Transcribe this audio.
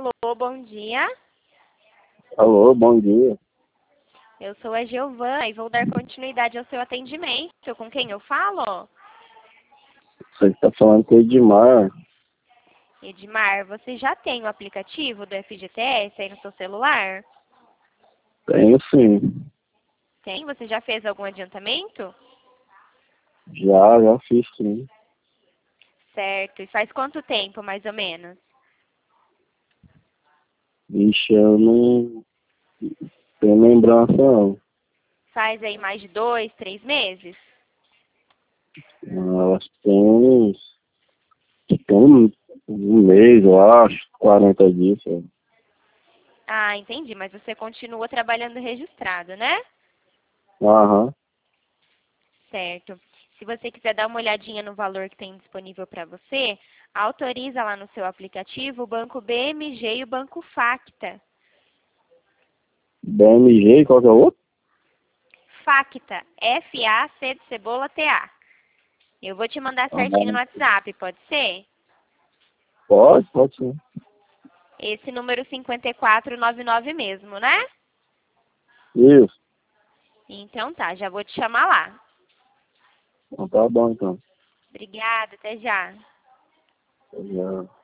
Alô, bom dia. Alô, bom dia. Eu sou a Giovana e vou dar continuidade ao seu atendimento. Com quem eu falo? Você está falando com o Edmar. Edmar, você já tem o aplicativo do FGTS aí no seu celular? Tenho sim. Tem? Você já fez algum adiantamento? Já fiz sim. Certo. E faz quanto tempo, mais ou menos? Vixe, eu não tenho lembrança não. Faz aí mais de 2, 3 meses? Elas tem um mês, eu acho, 40 dias. Ah, entendi. Mas você continua trabalhando registrado, né? Aham. Certo. Se você quiser dar uma olhadinha no valor que tem disponível para você, autoriza lá no seu aplicativo o Banco BMG e o Banco Facta. BMG, qual que é o outro? Facta, F-A-C de cebola T-A. Eu vou te mandar certinho no Aham. WhatsApp, pode ser? Pode sim. Esse número 5499 mesmo, né? Isso. Então tá, já vou te chamar lá. Então tá bom então. Obrigada, até já. Já.